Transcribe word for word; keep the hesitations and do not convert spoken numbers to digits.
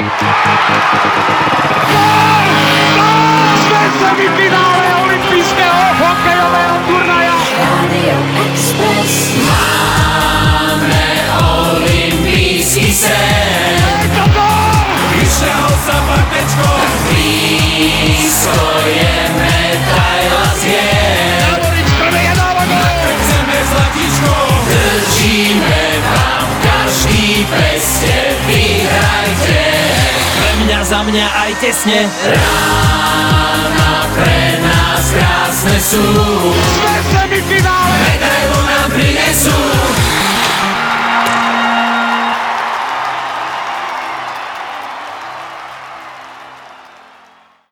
Sme v semifinále olympijského hokejového turnaja. Radio Express. Máme olympijský sen. Vyšľahol sa partečko. Blízko je medaila z hier. Navorič prvé je dáva gól. Chceme zlatičko. Držíme vám každý peste, vyhrajte. Pre mňa, za mňa aj tesne. Rána pre nás krásne sú. Sme v semifinále. Medailu nám prinesú.